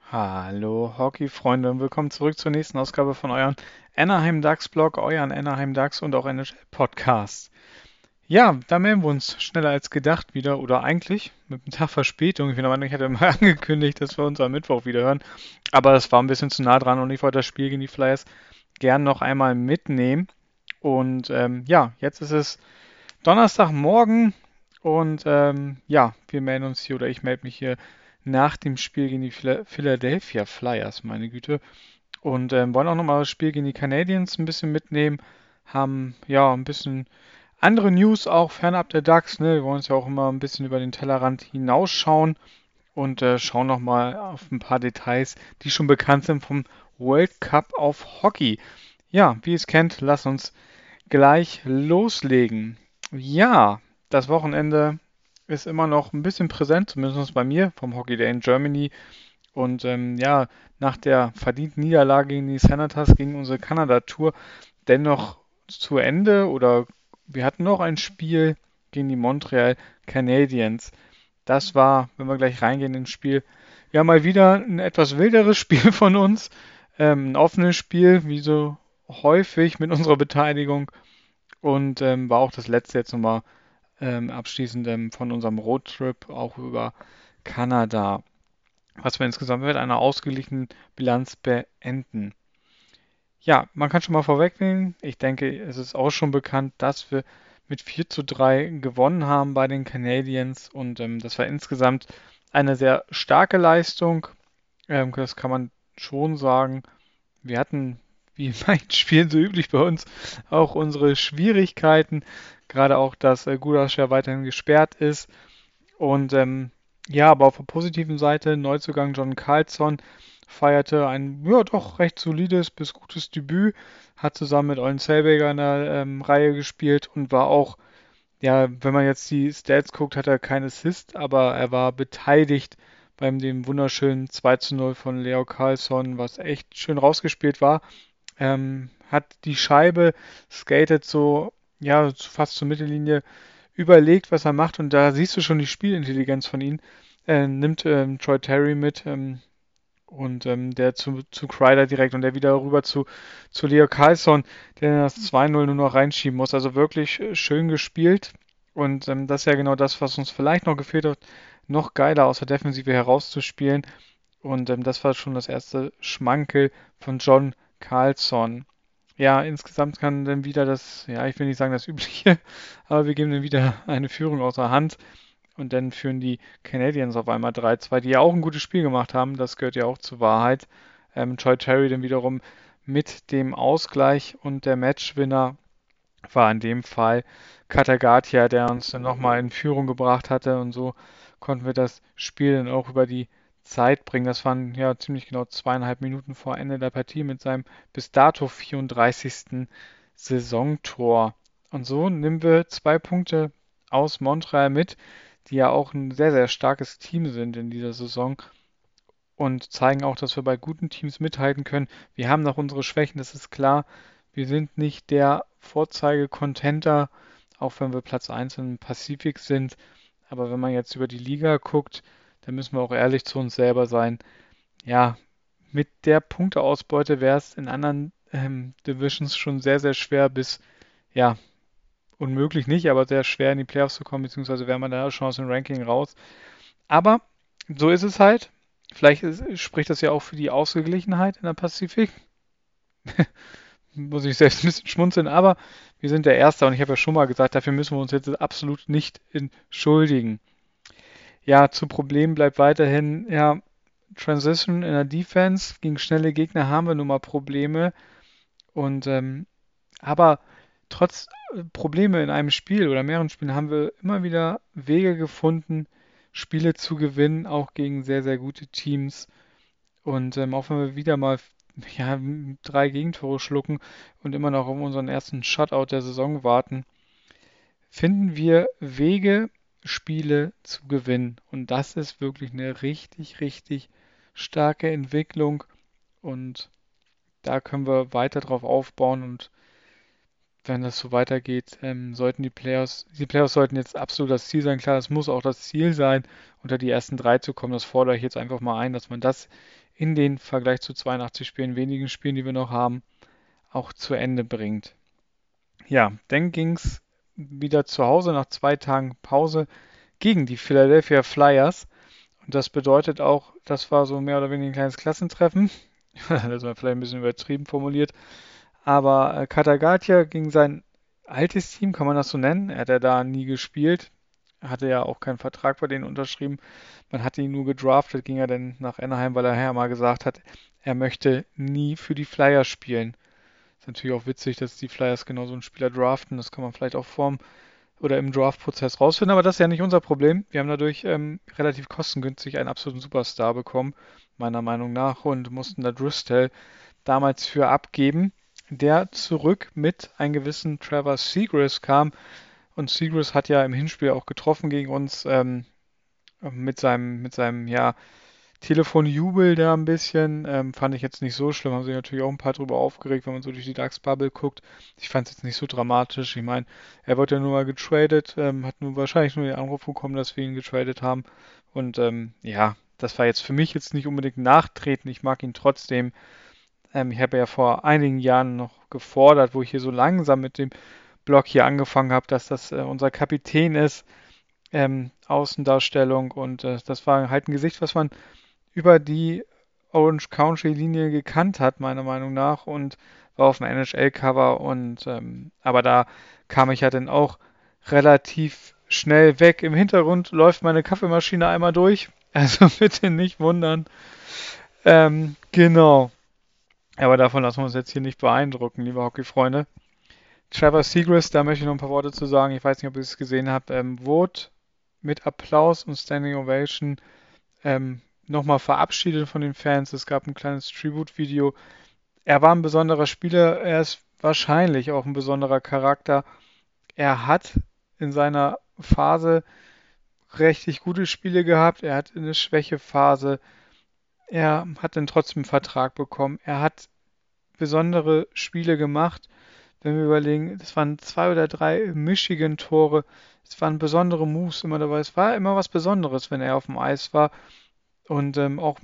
Hallo Hockey-Freunde und willkommen zurück zur nächsten Ausgabe von euren Anaheim Ducks Blog, euren Anaheim Ducks und auch NHL Podcast. Ja, da melden wir uns schneller als gedacht wieder oder eigentlich mit einem Tag Verspätung. Ich bin der Meinung, ich hatte mal angekündigt, dass wir uns am Mittwoch wieder hören, aber das war ein bisschen zu nah dran und ich wollte das Spiel gegen die Flyers gern noch einmal mitnehmen. Und ja, jetzt ist es Donnerstagmorgen und ja, wir melden uns hier oder ich melde mich hier nach dem Spiel gegen die Philadelphia Flyers, meine Güte. Und wollen auch nochmal das Spiel gegen die Canadiens ein bisschen mitnehmen. Haben ja ein bisschen andere News auch fernab der Ducks. Ne? Wir wollen uns ja auch immer ein bisschen über den Tellerrand hinausschauen und schauen nochmal auf ein paar Details, die schon bekannt sind vom World Cup auf Hockey. Ja, wie ihr es kennt, lasst uns gleich loslegen. Ja, das Wochenende ist immer noch ein bisschen präsent, zumindest bei mir, vom Hockey Day in Germany. Und ja, nach der verdienten Niederlage gegen die Senators ging unsere Kanada-Tour dennoch zu Ende. Oder wir hatten noch ein Spiel gegen die Montreal Canadiens. Das war, wenn wir gleich reingehen ins Spiel, ja mal wieder ein etwas wilderes Spiel von uns. Ein offenes Spiel, wie so häufig mit unserer Beteiligung. Und war auch das letzte jetzt nochmal abschließend von unserem Roadtrip auch über Kanada, was wir insgesamt mit einer ausgeglichenen Bilanz beenden. Ja, man kann schon mal vorwegnehmen. Ich denke, es ist auch schon bekannt, dass wir mit 4:3 gewonnen haben bei den Canadiens und das war insgesamt eine sehr starke Leistung. Das kann man schon sagen. Wir hatten, wie in manchen Spielen so üblich bei uns, auch unsere Schwierigkeiten. Gerade auch, dass Gudas ja weiterhin gesperrt ist. Und ja, aber auf der positiven Seite, Neuzugang John Carlson feierte ein, ja, doch recht solides bis gutes Debüt, hat zusammen mit Olin Zellweger in der Reihe gespielt und war auch, ja, wenn man jetzt die Stats guckt, hat er keinen Assist, aber er war beteiligt beim dem wunderschönen 2:0 von Leo Carlsson, was echt schön rausgespielt war. Hat die Scheibe, skatet so, ja, fast zur Mittellinie, überlegt, was er macht und da siehst du schon die Spielintelligenz von ihm. Nimmt Troy Terry mit und der zu Kreider direkt und der wieder rüber zu Leo Carlsson, der das 2:0 nur noch reinschieben muss. Also wirklich schön gespielt und das ist ja genau das, was uns vielleicht noch gefehlt hat, noch geiler aus der Defensive herauszuspielen. Und das war schon das erste Schmankel von John Carlsson. Ja, insgesamt kann dann wieder das, ja, ich will nicht sagen das Übliche, aber wir geben dann wieder eine Führung außer Hand und dann führen die Canadiens auf einmal 3:2, die ja auch ein gutes Spiel gemacht haben, das gehört ja auch zur Wahrheit. Troy Terry dann wiederum mit dem Ausgleich und der Matchwinner war in dem Fall Katagatia, der uns dann nochmal in Führung gebracht hatte und so konnten wir das Spiel dann auch über die Zeit bringen. Das waren ja ziemlich genau 2,5 Minuten vor Ende der Partie mit seinem bis dato 34. Saisontor. Und so nehmen wir 2 Punkte aus Montreal mit, die ja auch ein sehr, sehr starkes Team sind in dieser Saison und zeigen auch, dass wir bei guten Teams mithalten können. Wir haben noch unsere Schwächen, das ist klar. Wir sind nicht der Vorzeige-Contender, auch wenn wir Platz 1 im Pazifik sind. Aber wenn man jetzt über die Liga guckt, dann müssen wir auch ehrlich zu uns selber sein. Ja, mit der Punkteausbeute wäre es in anderen Divisions schon sehr, sehr schwer bis, ja, unmöglich nicht, aber sehr schwer in die Playoffs zu kommen, beziehungsweise wäre man da schon aus dem Ranking raus. Aber so ist es halt. Vielleicht spricht das ja auch für die Ausgeglichenheit in der Pazifik. Muss ich selbst ein bisschen schmunzeln, aber wir sind der Erste und ich habe ja schon mal gesagt, dafür müssen wir uns jetzt absolut nicht entschuldigen. Ja, zu Problemen bleibt weiterhin, ja, Transition in der Defense. Gegen schnelle Gegner haben wir nun mal Probleme. Und aber trotz Probleme in einem Spiel oder mehreren Spielen haben wir immer wieder Wege gefunden, Spiele zu gewinnen, auch gegen sehr, sehr gute Teams. Und auch wenn wir wieder mal ja, 3 Gegentore schlucken und immer noch auf unseren ersten Shutout der Saison warten, finden wir Wege, Spiele zu gewinnen. Und das ist wirklich eine richtig, richtig starke Entwicklung. Und da können wir weiter drauf aufbauen. Und wenn das so weitergeht, sollten die Playoffs sollten jetzt absolut das Ziel sein. Klar, das muss auch das Ziel sein, unter die ersten 3 zu kommen. Das fordere ich jetzt einfach mal ein, dass man das in den Vergleich zu 82 Spielen, wenigen Spielen, die wir noch haben, auch zu Ende bringt. Ja, dann ging es wieder zu Hause nach 2 Tagen Pause gegen die Philadelphia Flyers. Und das bedeutet auch, das war so mehr oder weniger ein kleines Klassentreffen. Das war vielleicht ein bisschen übertrieben formuliert. Aber Katagatia gegen sein altes Team, kann man das so nennen? Er hat ja da nie gespielt. Er hatte ja auch keinen Vertrag bei denen unterschrieben. Man hatte ihn nur gedraftet, ging er dann nach Anaheim, weil er ja mal gesagt hat, er möchte nie für die Flyers spielen. Ist natürlich auch witzig, dass die Flyers genau so einen Spieler draften. Das kann man vielleicht auch vorm oder im Draft-Prozess rausfinden, aber das ist ja nicht unser Problem. Wir haben dadurch relativ kostengünstig einen absoluten Superstar bekommen, meiner Meinung nach, und mussten da Drysdale damals für abgeben, der zurück mit einem gewissen Trevor Zegras kam. Und Zegras hat ja im Hinspiel auch getroffen gegen uns mit seinem ja, Telefonjubel da ein bisschen. Fand ich jetzt nicht so schlimm. Haben sich natürlich auch ein paar drüber aufgeregt, wenn man so durch die DAX-Bubble guckt. Ich fand es jetzt nicht so dramatisch. Ich meine, er wurde ja nur mal getradet, hat nur wahrscheinlich nur den Anruf bekommen, dass wir ihn getradet haben. Und ja, das war jetzt für mich jetzt nicht unbedingt Nachtreten. Ich mag ihn trotzdem. Ich habe ja vor einigen Jahren noch gefordert, wo ich hier so langsam mit dem Blog hier angefangen habe, dass das unser Kapitän ist. Außendarstellung und das war halt ein Gesicht, was man über die Orange County Linie gekannt hat, meiner Meinung nach, und war auf dem NHL-Cover und aber da kam ich ja dann auch relativ schnell weg. Im Hintergrund läuft meine Kaffeemaschine einmal durch, also bitte nicht wundern. Genau. Aber davon lassen wir uns jetzt hier nicht beeindrucken, liebe Hockeyfreunde. Trevor Zegras, da möchte ich noch ein paar Worte zu sagen. Ich weiß nicht, ob ihr es gesehen habt. Wurde mit Applaus und Standing Ovation nochmal verabschiedet von den Fans. Es gab ein kleines Tribute-Video. Er war ein besonderer Spieler, er ist wahrscheinlich auch ein besonderer Charakter. Er hat in seiner Phase richtig gute Spiele gehabt, er hat eine Schwächephase, er hat dann trotzdem einen Vertrag bekommen, er hat besondere Spiele gemacht. Wenn wir überlegen, das waren 2 oder 3 Michigan-Tore, es waren besondere Moves immer dabei, es war immer was Besonderes, wenn er auf dem Eis war. Und auch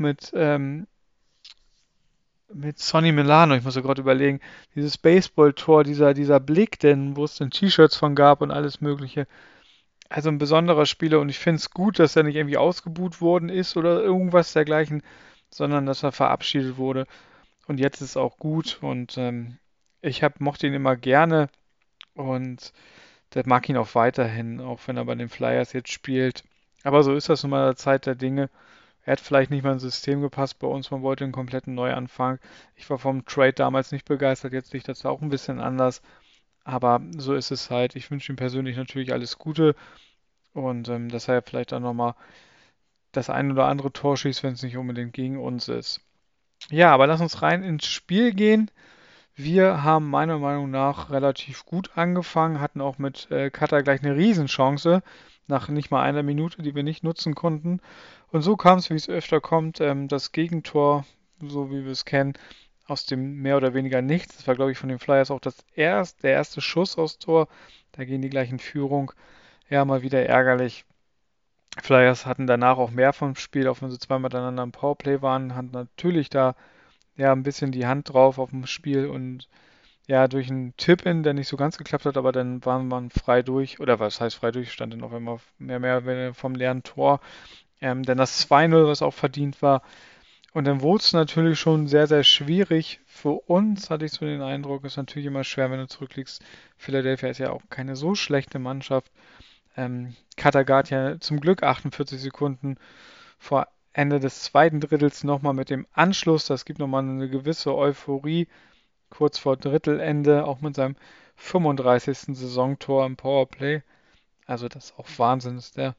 mit Sonny Milano, ich muss ja gerade überlegen, dieses Baseball-Tor, dieser Blick, denn wo es dann T-Shirts von gab und alles Mögliche. Also ein besonderer Spieler und ich finde es gut, dass er nicht irgendwie ausgebuht worden ist oder irgendwas dergleichen, sondern dass er verabschiedet wurde. Und jetzt ist es auch gut und mochte ihn immer gerne und der mag ihn auch weiterhin, auch wenn er bei den Flyers jetzt spielt. Aber so ist das nun mal der Zeit der Dinge. Er hat vielleicht nicht mal ins System gepasst bei uns, man wollte einen kompletten Neuanfang. Ich war vom Trade damals nicht begeistert, jetzt liegt das auch ein bisschen anders. Aber so ist es halt. Ich wünsche ihm persönlich natürlich alles Gute und dass er vielleicht auch nochmal das ein oder andere Tor schießt, wenn es nicht unbedingt gegen uns ist. Ja, aber lass uns rein ins Spiel gehen. Wir haben meiner Meinung nach relativ gut angefangen, hatten auch mit Cutter gleich eine Riesenchance nach nicht mal einer Minute, die wir nicht nutzen konnten. Und so kam es, wie es öfter kommt, das Gegentor, so wie wir es kennen, aus dem mehr oder weniger nichts. Das war, glaube ich, von den Flyers auch der erste Schuss aus Tor. Da gehen die gleich in Führung. Ja, mal wieder ärgerlich. Flyers hatten danach auch mehr vom Spiel, auch wenn sie zweimal miteinander im Powerplay waren, hatten natürlich da ja ein bisschen die Hand drauf auf dem Spiel und ja, durch einen Tip-In, der nicht so ganz geklappt hat, aber dann war man frei durch, oder was heißt frei durch, stand dann auf einmal mehr vom leeren Tor. Dann das 2:0, was auch verdient war. Und dann wurde es natürlich schon sehr, sehr schwierig. Für uns hatte ich so den Eindruck, ist natürlich immer schwer, wenn du zurückliegst. Philadelphia ist ja auch keine so schlechte Mannschaft. Kattegat ja zum Glück 48 Sekunden vor Ende des zweiten Drittels nochmal mit dem Anschluss. Das gibt nochmal eine gewisse Euphorie kurz vor Drittelende, auch mit seinem 35. Saisontor im Powerplay. Also das ist auch Wahnsinn, dass der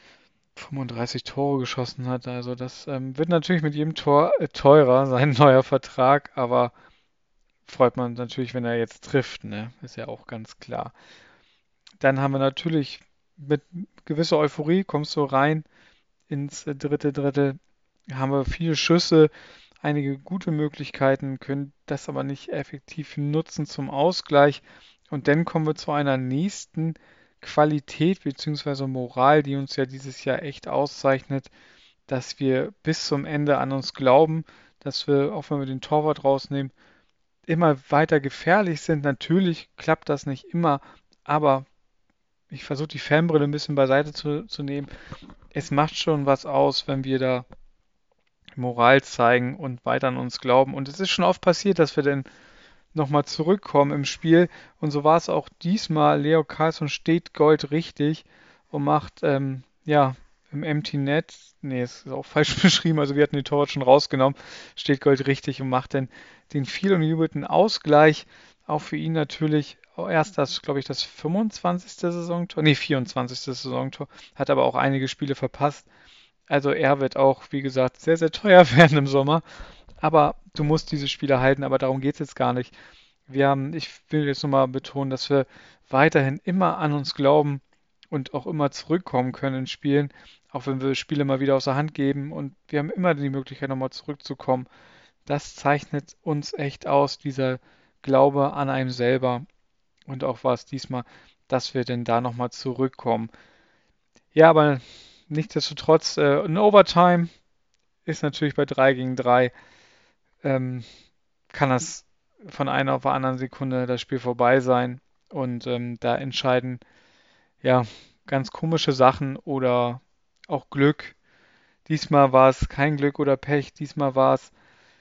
35 Tore geschossen hat. Also das wird natürlich mit jedem Tor teurer, sein neuer Vertrag, aber freut man natürlich, wenn er jetzt trifft, ne? Ist ja auch ganz klar. Dann haben wir natürlich mit gewisser Euphorie, kommst du rein ins dritte Drittel, haben wir viele Schüsse, einige gute Möglichkeiten, können das aber nicht effektiv nutzen zum Ausgleich. Und dann kommen wir zu einer nächsten Qualität bzw. Moral, die uns ja dieses Jahr echt auszeichnet. dass wir bis zum Ende an uns glauben, dass wir, auch wenn wir den Torwart rausnehmen, immer weiter gefährlich sind. Natürlich klappt das nicht immer, aber ich versuche die Fanbrille ein bisschen beiseite zu nehmen. Es macht schon was aus, wenn wir da Moral zeigen und weiter an uns glauben. Und es ist schon oft passiert, dass wir dann nochmal zurückkommen im Spiel. Und so war es auch diesmal. Leo Carlsson steht Gold richtig und macht, ja, im Empty Net, nee, es ist auch falsch beschrieben, also wir hatten den Torwart schon rausgenommen, steht Gold richtig und macht dann den viel umjubelten Ausgleich. Auch für ihn natürlich erst das, glaube ich, das 25. Saisontor, nee, 24. Saisontor, hat aber auch einige Spiele verpasst. Also er wird auch, wie gesagt, sehr, sehr teuer werden im Sommer. Aber du musst diese Spiele halten, aber darum geht es jetzt gar nicht. Ich will jetzt nochmal betonen, dass wir weiterhin immer an uns glauben und auch immer zurückkommen können in Spielen, auch wenn wir Spiele mal wieder aus der Hand geben und wir haben immer die Möglichkeit, nochmal zurückzukommen. Das zeichnet uns echt aus, dieser Glaube an einem selber. Und auch war es diesmal, dass wir denn da nochmal zurückkommen. Ja, aber nichtsdestotrotz, ein Overtime ist natürlich bei 3 gegen 3, ähm, kann das von einer auf der anderen Sekunde das Spiel vorbei sein. Und da entscheiden ja ganz komische Sachen oder auch Glück. Diesmal war es kein Glück oder Pech. Diesmal war es,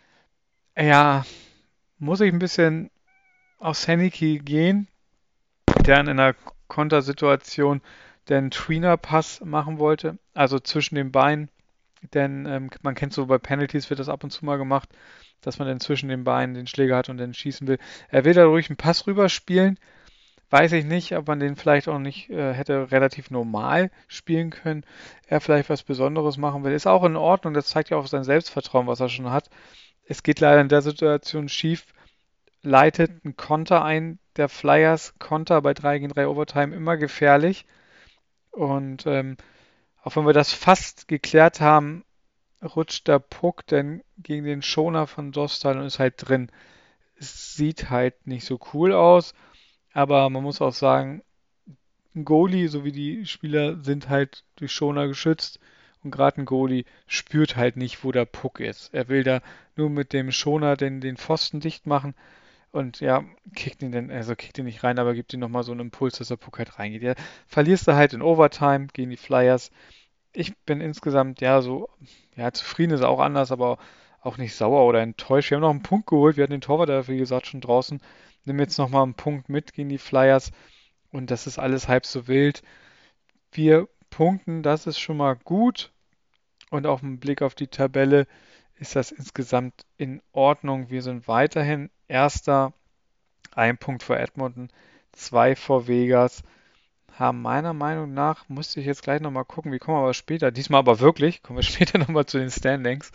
ja, muss ich ein bisschen auf Henneke gehen, der in einer Kontersituation den Tweener-Pass machen wollte, also zwischen den Beinen. Denn man kennt so bei Penalties wird das ab und zu mal gemacht, dass man dann zwischen den Beinen den Schläger hat und dann schießen will. Er will da ruhig einen Pass rüberspielen. Weiß ich nicht, ob man den vielleicht auch nicht hätte relativ normal spielen können. Er vielleicht was Besonderes machen will. Ist auch in Ordnung. Das zeigt ja auch sein Selbstvertrauen, was er schon hat. Es geht leider in der Situation schief. Leitet ein Konter ein. Der Flyers Konter bei 3 gegen 3 Overtime immer gefährlich. Und auch wenn wir das fast geklärt haben, rutscht der Puck dann gegen den Schoner von Dostal und ist halt drin. Es sieht halt nicht so cool aus, aber man muss auch sagen, ein Goalie sowie die Spieler sind halt durch Schoner geschützt und gerade ein Goalie spürt halt nicht, wo der Puck ist. Er will da nur mit dem Schoner den Pfosten dicht machen und ja, kickt ihn nicht rein, aber gibt ihm nochmal so einen Impuls, dass der Puck halt reingeht. Ja, verlierst du halt in Overtime gegen die Flyers. Ich bin insgesamt, ja, so, ja, zufrieden ist auch anders, aber auch nicht sauer oder enttäuscht. Wir haben noch einen Punkt geholt. Wir hatten den Torwart, der, wie gesagt, schon draußen. Nimm jetzt nochmal einen Punkt mit gegen die Flyers und das ist alles halb so wild. Wir punkten, das ist schon mal gut und auf den Blick auf die Tabelle ist das insgesamt in Ordnung. Wir sind weiterhin Erster, ein Punkt vor Edmonton, zwei vor Vegas. Haben meiner Meinung nach, musste ich jetzt gleich nochmal gucken, wie kommen wir aber später, diesmal aber wirklich, kommen wir später nochmal zu den Standings,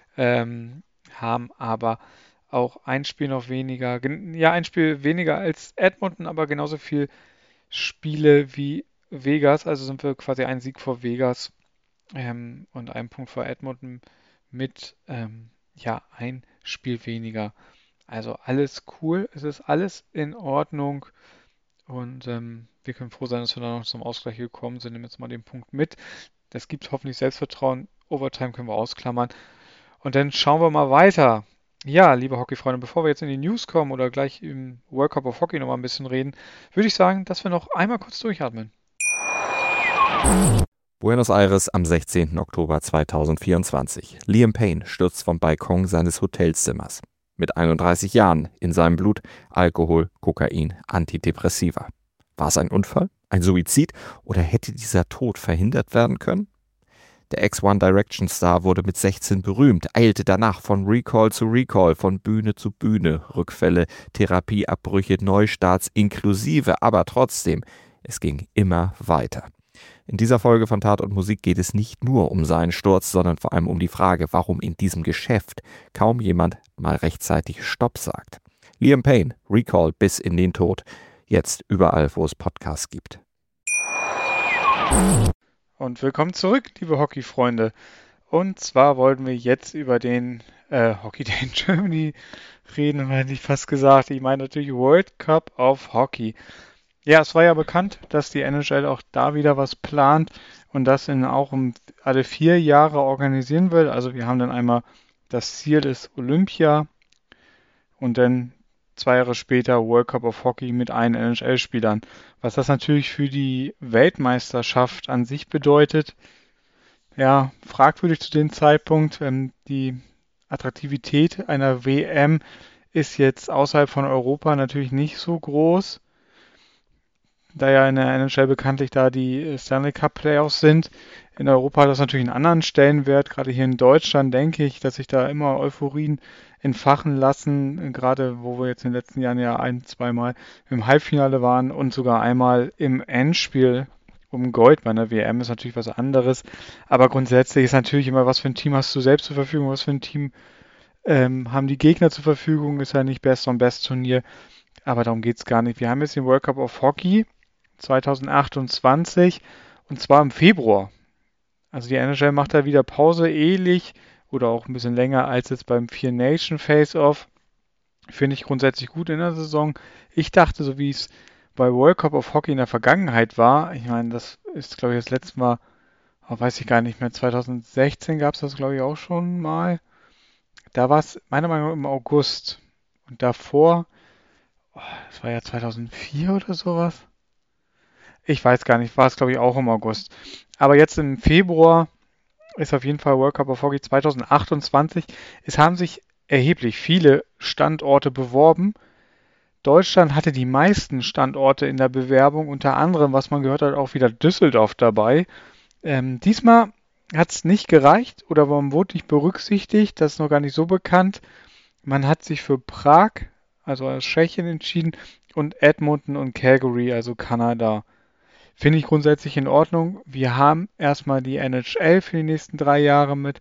haben aber auch ein Spiel noch weniger, ja, ein Spiel weniger als Edmonton, aber genauso viel Spiele wie Vegas, also sind wir quasi ein Sieg vor Vegas und ein Punkt vor Edmonton mit, ja, ein Spiel weniger. Also alles cool, es ist alles in Ordnung. Und wir können froh sein, dass wir da noch zum Ausgleich gekommen sind. Nehmen jetzt mal den Punkt mit. Das gibt hoffentlich Selbstvertrauen. Overtime können wir ausklammern. Und dann schauen wir mal weiter. Ja, liebe Hockeyfreunde, bevor wir jetzt in die News kommen oder gleich im World Cup of Hockey nochmal ein bisschen reden, würde ich sagen, dass wir noch einmal kurz durchatmen. Buenos Aires am 16. Oktober 2024. Liam Payne stürzt vom Balkon seines Hotelzimmers. Mit 31 Jahren, in seinem Blut Alkohol, Kokain, Antidepressiva. War es ein Unfall, ein Suizid oder hätte dieser Tod verhindert werden können? Der Ex-One Direction Star wurde mit 16 berühmt, eilte danach von Recall zu Recall, von Bühne zu Bühne, Rückfälle, Therapieabbrüche, Neustarts inklusive, aber trotzdem, es ging immer weiter. In dieser Folge von Tat und Musik geht es nicht nur um seinen Sturz, sondern vor allem um die Frage, warum in diesem Geschäft kaum jemand mal rechtzeitig Stopp sagt. Liam Payne, Recall bis in den Tod. Jetzt überall, wo es Podcasts gibt. Und willkommen zurück, liebe Hockeyfreunde. Und zwar wollten wir jetzt über den Hockey Day in Germany reden, hätte ich fast gesagt. Ich meine natürlich World Cup of Hockey. Ja, es war ja bekannt, dass die NHL auch da wieder was plant und das auch alle 4 Jahre organisieren will. Also wir haben dann einmal das Ziel ist Olympia und dann 2 Jahre später World Cup of Hockey mit allen NHL-Spielern. Was das natürlich für die Weltmeisterschaft an sich bedeutet, ja, fragwürdig zu dem Zeitpunkt. Die Attraktivität einer WM ist jetzt außerhalb von Europa natürlich nicht so groß, da ja in der NHL bekanntlich da die Stanley Cup Playoffs sind. In Europa hat das natürlich einen anderen Stellenwert. Gerade hier in Deutschland denke ich, dass sich da immer Euphorien entfachen lassen, gerade wo wir jetzt in den letzten Jahren ja zweimal im Halbfinale waren und sogar einmal im Endspiel um Gold bei einer WM ist natürlich was anderes. Aber grundsätzlich ist natürlich immer, was für ein Team hast du selbst zur Verfügung, was für ein Team haben die Gegner zur Verfügung, ist ja nicht Best on Best Turnier, aber darum geht es gar nicht. Wir haben jetzt den World Cup of Hockey 2028 und zwar im Februar. Also die NHL macht da wieder Pause, ähnlich oder auch ein bisschen länger als jetzt beim Vier Nation Face-Off. Finde ich grundsätzlich gut in der Saison. Ich dachte, so wie es bei World Cup of Hockey in der Vergangenheit war, ich meine, das ist, glaube ich, das letzte Mal, weiß ich gar nicht mehr, 2016 gab es das, glaube ich, auch schon mal. Da war es meiner Meinung nach im August. Und davor, das war ja 2004 oder sowas. Ich weiß gar nicht, war es, glaube ich, auch im August. Aber jetzt im Februar ist auf jeden Fall World Cup of Hockey 2028. Es haben sich erheblich viele Standorte beworben. Deutschland hatte die meisten Standorte in der Bewerbung, unter anderem, was man gehört hat, auch wieder Düsseldorf dabei. Diesmal hat es nicht gereicht oder man wurde nicht berücksichtigt, das ist noch gar nicht so bekannt. Man hat sich für Prag, also aus Tschechien, entschieden und Edmonton und Calgary, also Kanada. Finde ich grundsätzlich in Ordnung. Wir haben erstmal die NHL für die nächsten 3 Jahre mit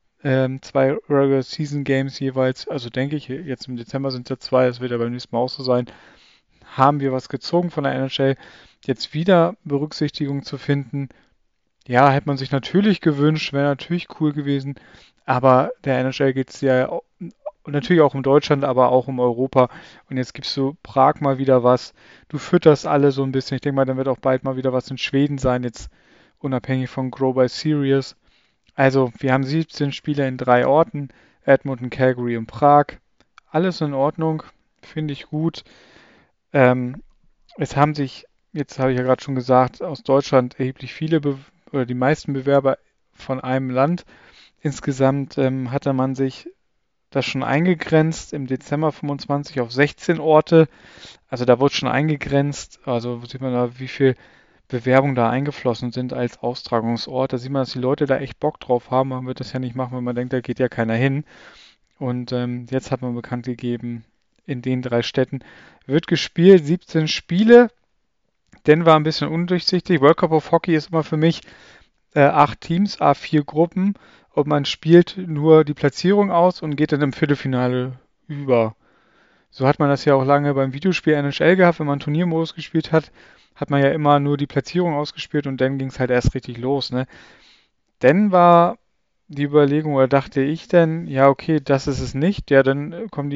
2 Regular Season Games jeweils. Also denke ich, jetzt im Dezember sind es ja 2, das wird ja beim nächsten Mal auch so sein. Haben wir was gezogen von der NHL. Jetzt wieder Berücksichtigung zu finden. Ja, hätte man sich natürlich gewünscht, wäre natürlich cool gewesen. Aber der NHL geht es ja natürlich auch um Deutschland, aber auch um Europa. Und jetzt gibst du Prag mal wieder was. Du fütterst alle so ein bisschen. Ich denke mal, dann wird auch bald mal wieder was in Schweden sein, jetzt unabhängig von Grow by Series. Also, wir haben 17 Spieler in 3 Orten. Edmonton, Calgary und Prag. Alles in Ordnung. Finde ich gut. Ähm, Es haben sich, jetzt habe ich ja gerade schon gesagt, aus Deutschland erheblich viele oder die meisten Bewerber von einem Land. Insgesamt hatte man sich das schon eingegrenzt im Dezember 25 auf 16 Orte. Also da wurde schon eingegrenzt. Also sieht man da, wie viel Bewerbungen da eingeflossen sind als Austragungsort. Da sieht man, dass die Leute da echt Bock drauf haben. Man wird das ja nicht machen, wenn man denkt, da geht ja keiner hin. Und jetzt hat man bekannt gegeben, in den 3 Städten wird gespielt, 17 Spiele. Denver ein bisschen undurchsichtig. World Cup of Hockey ist immer für mich 8 Teams, A4 Gruppen und man spielt nur die Platzierung aus und geht dann im Viertelfinale über. So hat man das ja auch lange beim Videospiel NHL gehabt, wenn man Turniermodus gespielt hat, hat man ja immer nur die Platzierung ausgespielt und dann ging es halt erst richtig los, ne? Dann war die Überlegung, oder dachte ich denn, ja okay, das ist es nicht, ja dann kommen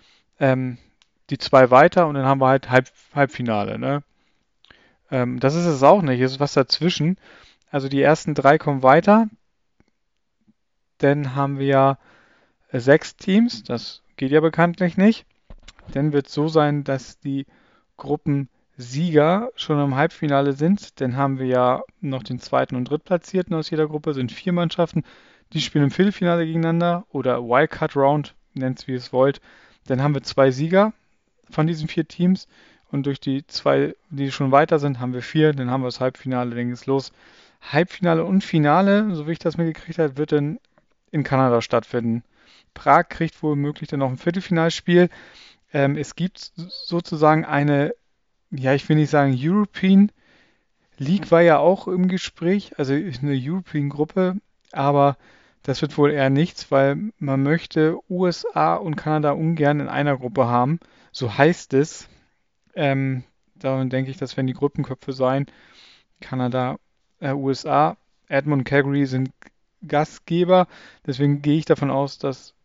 die 2 weiter und dann haben wir halt Halbfinale, ne? Das ist es auch nicht, es ist was dazwischen. Also die ersten 3 kommen weiter, dann haben wir 6 Teams, das geht ja bekanntlich nicht. Dann wird es so sein, dass die Gruppensieger schon im Halbfinale sind. Dann haben wir ja noch den zweiten und drittplatzierten aus jeder Gruppe, sind 4 Mannschaften. Die spielen im Viertelfinale gegeneinander oder Wildcard Round, nennt es wie ihr es wollt. Dann haben wir 2 Sieger von diesen 4 Teams und durch die 2, die schon weiter sind, haben wir 4. Dann haben wir das Halbfinale, dann geht es los. Halbfinale und Finale, so wie ich das mitgekriegt habe, wird dann in Kanada stattfinden. Prag kriegt wohl möglich dann noch ein Viertelfinalspiel. Es gibt sozusagen eine, ja, ich will nicht sagen European League war ja auch im Gespräch, also eine European-Gruppe, aber das wird wohl eher nichts, weil man möchte USA und Kanada ungern in einer Gruppe haben. So heißt es. Darum denke ich, das werden die Gruppenköpfe sein. Kanada, USA, Edmonton und Calgary sind Gastgeber. Deswegen gehe ich davon aus, dass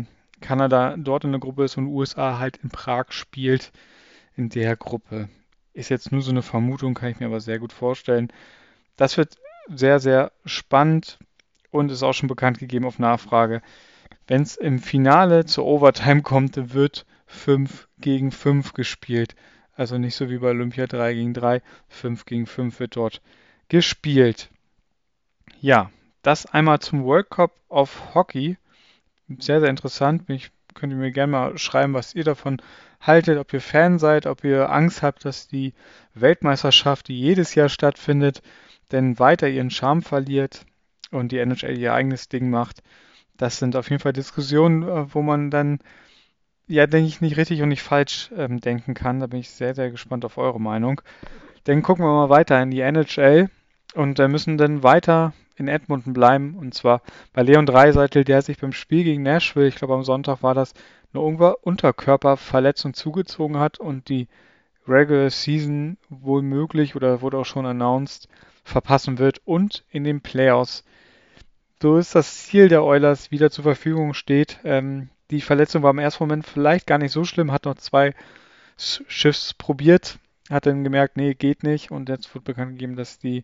Kanada dort in der Gruppe ist und USA halt in Prag spielt in der Gruppe. Ist jetzt nur so eine Vermutung, kann ich mir aber sehr gut vorstellen. Das wird sehr, sehr spannend und ist auch schon bekannt gegeben auf Nachfrage. Wenn es im Finale zur Overtime kommt, wird 5 gegen 5 gespielt. Also nicht so wie bei Olympia 3 gegen 3. 5 gegen 5 wird dort gespielt. Ja, das einmal zum World Cup of Hockey. Sehr, sehr interessant. Könnt ihr mir gerne mal schreiben, was ihr davon haltet, ob ihr Fan seid, ob ihr Angst habt, dass die Weltmeisterschaft, die jedes Jahr stattfindet, denn weiter ihren Charme verliert und die NHL ihr eigenes Ding macht. Das sind auf jeden Fall Diskussionen, wo man dann, ja, denke ich, nicht richtig und nicht falsch denken kann. Da bin ich sehr, sehr gespannt auf eure Meinung. Dann gucken wir mal weiter in die NHL und müssen dann weiter in Edmonton bleiben. Und zwar bei Leon Draisaitl, der sich beim Spiel gegen Nashville, ich glaube am Sonntag war das, eine Unterkörperverletzung zugezogen hat und die Regular Season wohl möglich oder wurde auch schon announced, verpassen wird und in den Playoffs. So ist das Ziel der Oilers wieder zur Verfügung steht. Die Verletzung war im ersten Moment vielleicht gar nicht so schlimm, hat noch 2 Shifts probiert, hat dann gemerkt, nee, geht nicht und jetzt wird bekannt gegeben, dass die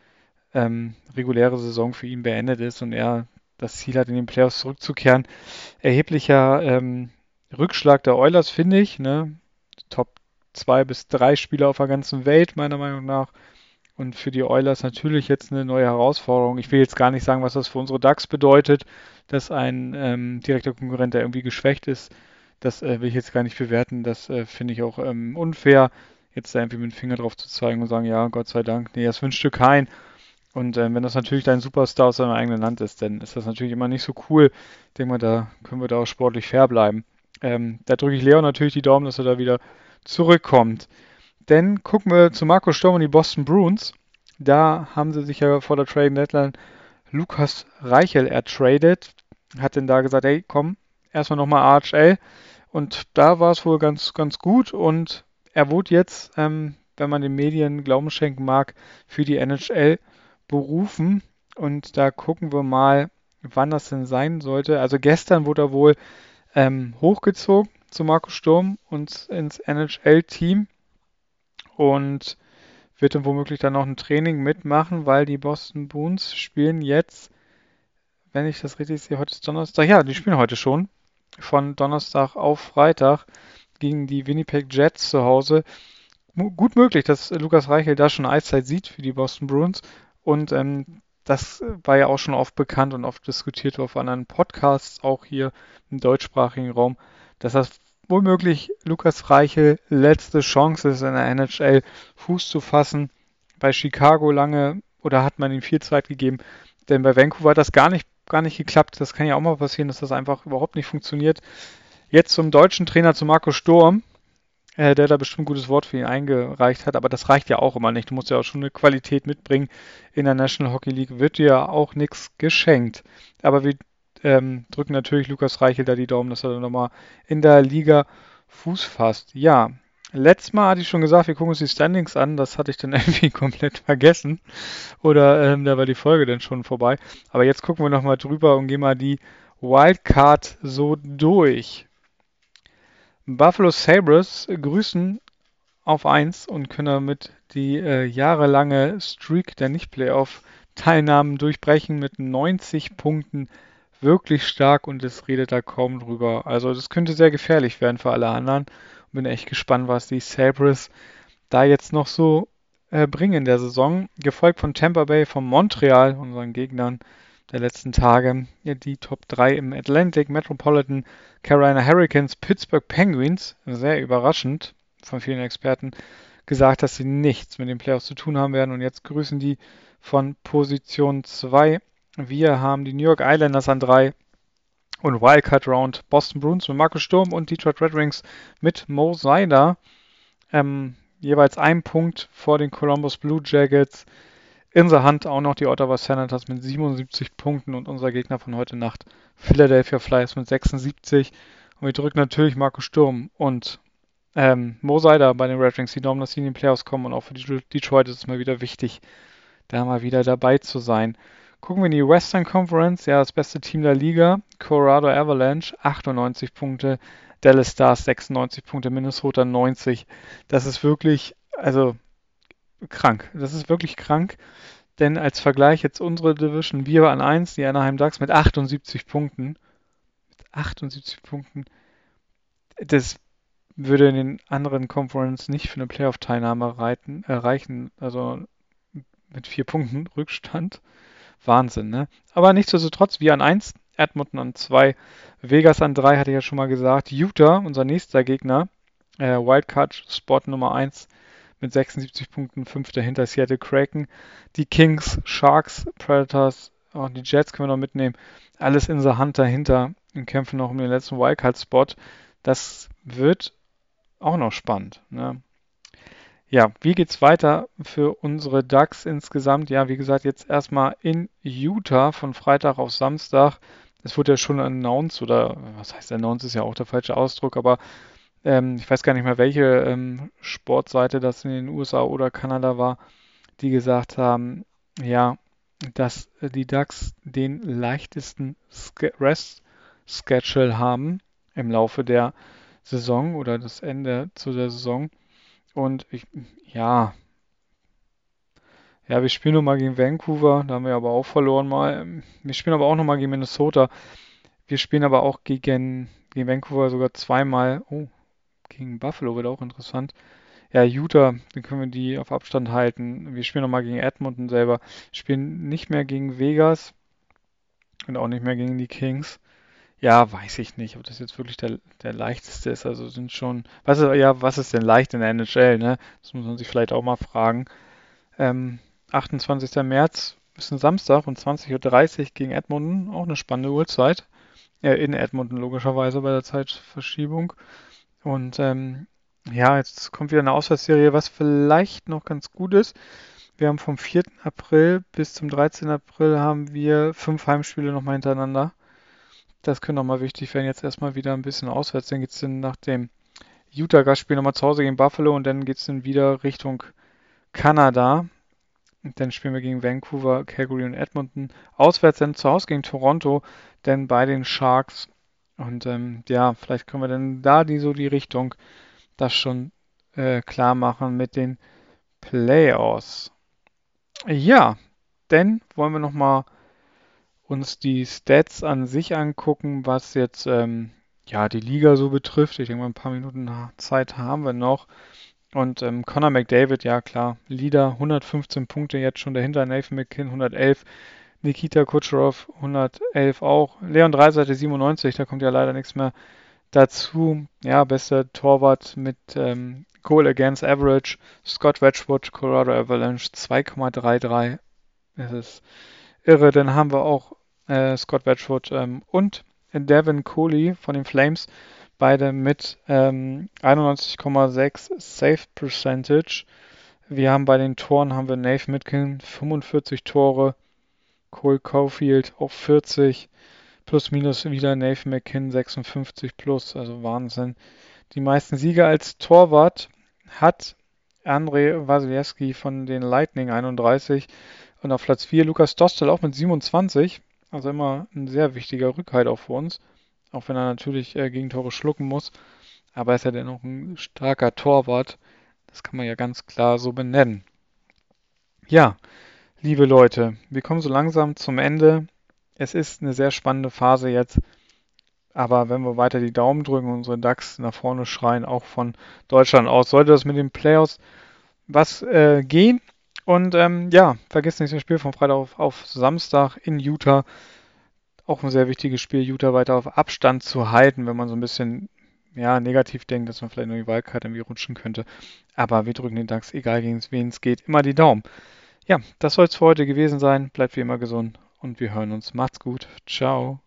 reguläre Saison für ihn beendet ist und er das Ziel hat, in den Playoffs zurückzukehren. Erheblicher Rückschlag der Oilers, finde ich. Ne? Top 2 bis 3 Spieler auf der ganzen Welt, meiner Meinung nach. Und für die Oilers natürlich jetzt eine neue Herausforderung. Ich will jetzt gar nicht sagen, was das für unsere Ducks bedeutet, dass ein direkter Konkurrent, der irgendwie geschwächt ist, das will ich jetzt gar nicht bewerten. Das finde ich auch unfair, jetzt da irgendwie mit dem Finger drauf zu zeigen und sagen, ja, Gott sei Dank, nee, das wünscht du keinen. Und wenn das natürlich dein Superstar aus deinem eigenen Land ist, dann ist das natürlich immer nicht so cool. Ich denke mal, da können wir da auch sportlich fair bleiben. Da drücke ich Leon natürlich die Daumen, dass er da wieder zurückkommt. Dann gucken wir zu Marco Sturm und die Boston Bruins. Da haben sie sich ja vor der Trade Deadline Lukas Reichel ertradet. Hat denn da gesagt, hey, komm, erstmal nochmal AHL. Und da war es wohl ganz, ganz gut. Und er wurde jetzt, wenn man den Medien Glauben schenken mag, für die NHL berufen. Und da gucken wir mal, wann das denn sein sollte. Also gestern wurde er wohl hochgezogen zu Marco Sturm und ins NHL-Team und wird dann womöglich dann noch ein Training mitmachen, weil die Boston Bruins spielen jetzt, wenn ich das richtig sehe, heute ist Donnerstag. Ja, die spielen heute schon. Von Donnerstag auf Freitag gegen die Winnipeg Jets zu Hause. Gut möglich, dass Lukas Reichel da schon Eiszeit sieht für die Boston Bruins. Und das war ja auch schon oft bekannt und oft diskutiert auf anderen Podcasts, auch hier im deutschsprachigen Raum, dass das womöglich Lukas Reichel letzte Chance ist, in der NHL Fuß zu fassen. Bei Chicago lange oder hat man ihm viel Zeit gegeben, denn bei Vancouver hat das gar nicht geklappt. Das kann ja auch mal passieren, dass das einfach überhaupt nicht funktioniert. Jetzt zum deutschen Trainer, zu Marco Sturm, der da bestimmt ein gutes Wort für ihn eingereicht hat, aber das reicht ja auch immer nicht. Du musst ja auch schon eine Qualität mitbringen. In der National Hockey League wird dir ja auch nichts geschenkt. Aber wir drücken natürlich Lukas Reichel da die Daumen, dass er dann nochmal in der Liga Fuß fasst. Ja, letztes Mal hatte ich schon gesagt, wir gucken uns die Standings an. Das hatte ich dann irgendwie komplett vergessen. Oder da war die Folge dann schon vorbei. Aber jetzt gucken wir nochmal drüber und gehen mal die Wildcard so durch. Buffalo Sabres grüßen auf 1 und können damit die jahrelange Streak der Nicht-Playoff-Teilnahmen durchbrechen mit 90 Punkten. Wirklich stark und es redet da kaum drüber. Also das könnte sehr gefährlich werden für alle anderen. Bin echt gespannt, was die Sabres da jetzt noch so bringen in der Saison. Gefolgt von Tampa Bay, von Montreal, unseren Gegnern der letzten Tage. Ja, die Top 3 im Atlantic, Metropolitan, Carolina Hurricanes, Pittsburgh Penguins. Sehr überraschend von vielen Experten gesagt, dass sie nichts mit den Playoffs zu tun haben werden. Und jetzt grüßen die von Position 2. Wir haben die New York Islanders an 3 und Wildcard Round Boston Bruins mit Marco Sturm und Detroit Red Wings mit Mo Seider. Jeweils 1 Punkt vor den Columbus Blue Jackets. In der Hand auch noch die Ottawa Senators mit 77 Punkten und unser Gegner von heute Nacht Philadelphia Flyers mit 76. Und wir drücken natürlich Marco Sturm und Mo Seider bei den Red Wings die Daumen, dass sie in die Playoffs kommen. Und auch für die Detroit ist es mal wieder wichtig, da mal wieder dabei zu sein. Gucken wir in die Western Conference, ja, das beste Team der Liga, Colorado Avalanche, 98 Punkte, Dallas Stars 96 Punkte, Minnesota 90. Das ist wirklich Also krank. Das ist wirklich krank. Denn als Vergleich jetzt unsere Division, wir an 1, die Anaheim Ducks mit 78 Punkten. 78 Punkten. Das würde in den anderen Conference nicht für eine Playoff-Teilnahme reichen. Also mit 4 Punkten Rückstand. Wahnsinn, ne? Aber nichtsdestotrotz, wir an 1, Edmonton an 2, Vegas an 3, hatte ich ja schon mal gesagt. Utah, unser nächster Gegner, Wildcard-Spot Nummer 1 mit 76 Punkten, 5 dahinter Seattle Kraken. Die Kings, Sharks, Predators, auch die Jets können wir noch mitnehmen. Alles in der Hand dahinter und kämpfen noch um den letzten Wildcard-Spot. Das wird auch noch spannend, ne? Ja, wie geht's weiter für unsere Ducks insgesamt? Ja, wie gesagt, jetzt erstmal in Utah von Freitag auf Samstag. Es wurde ja schon announced, oder was heißt announced, ist ja auch der falsche Ausdruck, aber ich weiß gar nicht mehr, welche Sportseite das in den USA oder Kanada war, die gesagt haben, ja, dass die Ducks den leichtesten Rest-Schedule haben im Laufe der Saison oder das Ende zu der Saison. Und wir spielen nochmal gegen Vancouver, da haben wir aber auch verloren mal. Wir spielen aber auch nochmal gegen Minnesota. Wir spielen aber auch gegen Vancouver sogar zweimal. Oh, gegen Buffalo wird auch interessant. Ja, Utah, dann können wir die auf Abstand halten. Wir spielen nochmal gegen Edmonton selber. Spielen nicht mehr gegen Vegas und auch nicht mehr gegen die Kings. Ja, weiß ich nicht, ob das jetzt wirklich der leichteste ist. Also sind schon. Was ist denn leicht in der NHL, ne? Das muss man sich vielleicht auch mal fragen. 28. März ist ein Samstag um 20:30 Uhr gegen Edmonton. Auch eine spannende Uhrzeit. In Edmonton logischerweise bei der Zeitverschiebung. Und jetzt kommt wieder eine Auswärtsserie, was vielleicht noch ganz gut ist. Wir haben vom 4. April bis zum 13. April haben wir 5 Heimspiele nochmal hintereinander. Das könnte nochmal wichtig werden. Jetzt erstmal wieder ein bisschen auswärts. Dann geht es dann nach dem Utah-Gastspiel nochmal zu Hause gegen Buffalo und dann geht es dann wieder Richtung Kanada. Und dann spielen wir gegen Vancouver, Calgary und Edmonton. Auswärts dann zu Hause gegen Toronto, dann bei den Sharks. Und vielleicht können wir dann da die Richtung das schon klar machen mit den Playoffs. Ja, dann wollen wir nochmal uns die Stats an sich angucken, was jetzt die Liga so betrifft. Ich denke mal, ein paar Minuten Zeit haben wir noch. Und Connor McDavid, ja klar, Leader, 115 Punkte jetzt schon dahinter, Nathan MacKinnon 111, Nikita Kucherov 111 auch, Leon Draisaitl 97, da kommt ja leider nichts mehr dazu. Ja, bester Torwart mit Goal Against Average, Scott Wedgwood, Colorado Avalanche 2,33. Das ist irre. Dann haben wir auch Scott Wedgwood und Devin Cooley von den Flames, beide mit 91,6 Save Percentage. Wir haben bei den Toren Nathan MacKinnon 45 Tore, Cole Caulfield auch 40, plus minus wieder Nathan MacKinnon 56 plus, also Wahnsinn. Die meisten Siege als Torwart hat Andrei Vasilevskiy von den Lightning 31 und auf Platz 4 Lukas Dostal auch mit 27, also immer ein sehr wichtiger Rückhalt auch für uns, auch wenn er natürlich Gegentore schlucken muss, aber er ist ja dennoch ein starker Torwart, das kann man ja ganz klar so benennen. Ja, liebe Leute, wir kommen so langsam zum Ende. Es ist eine sehr spannende Phase jetzt, aber wenn wir weiter die Daumen drücken und unsere Ducks nach vorne schreien, auch von Deutschland aus, sollte das mit den Playoffs was gehen. Und vergesst nicht das Spiel von Freitag auf Samstag in Utah. Auch ein sehr wichtiges Spiel, Utah weiter auf Abstand zu halten, wenn man so ein bisschen negativ denkt, dass man vielleicht nur die Wildcard irgendwie rutschen könnte. Aber wir drücken den Ducks, egal gegen wen es geht, immer die Daumen. Ja, das soll es für heute gewesen sein. Bleibt wie immer gesund und wir hören uns. Macht's gut. Ciao.